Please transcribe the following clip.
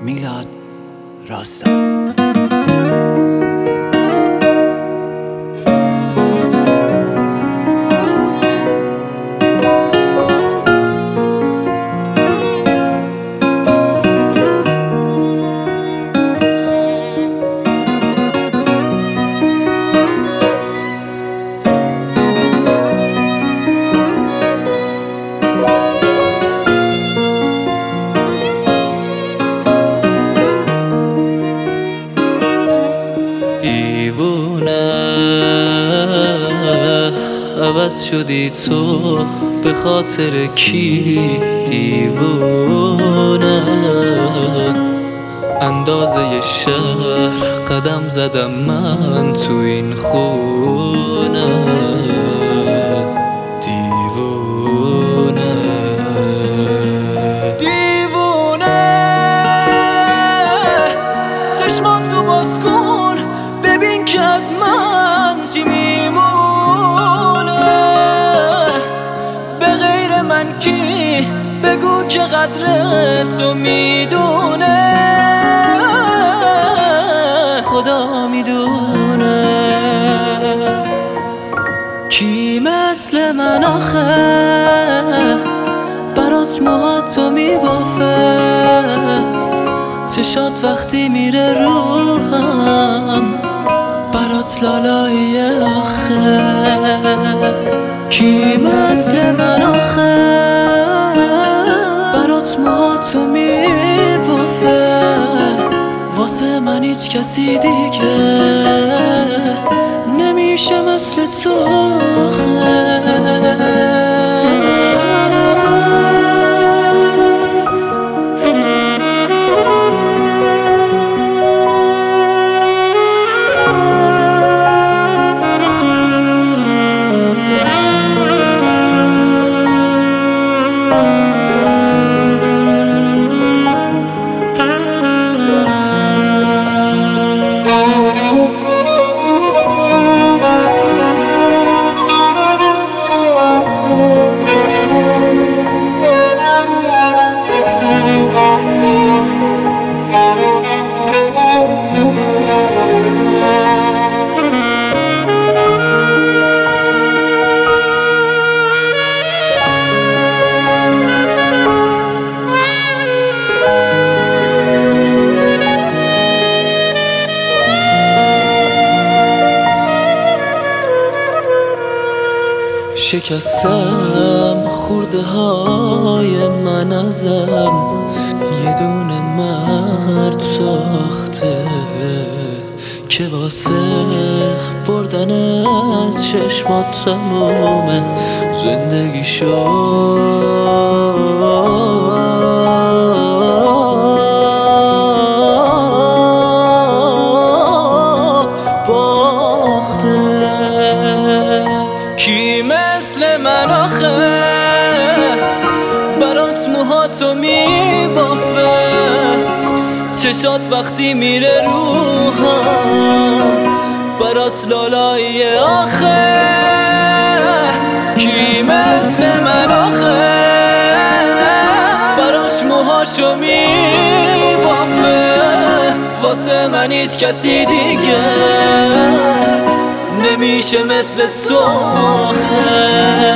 میلاد راستاد. دیوونه عوض شدی تو به خاطر کی؟ دیوونه اندازه شهر قدم زدم من تو این خونه. دیوونه چشماتو باز کن ببین که از من چی میمونه. به غیر من کی بگو که قدر تو میدونه. خدا میدونه کی مثل من آخه برات موهاتو میبافه. چشات وقتی میره روحم برات لالایی آخه. کی مثل من آخه برات موهاتو میبافه. واسه من هیچ کسی دیگه نمیشه مثل تو آخه. شکستم خورده های من ازم یه دونه مرد ساخته که واسه بردن چشمات تموم زندگی باخته. کی مثل من آخه برات موهاتو میبافه. چشات وقتی میره روحم برات لالایی آخه. کی مثل من آخه براش موهاشو میبافه. واسه من هیچ کسی دیگه نمیشه مثل تو آخه.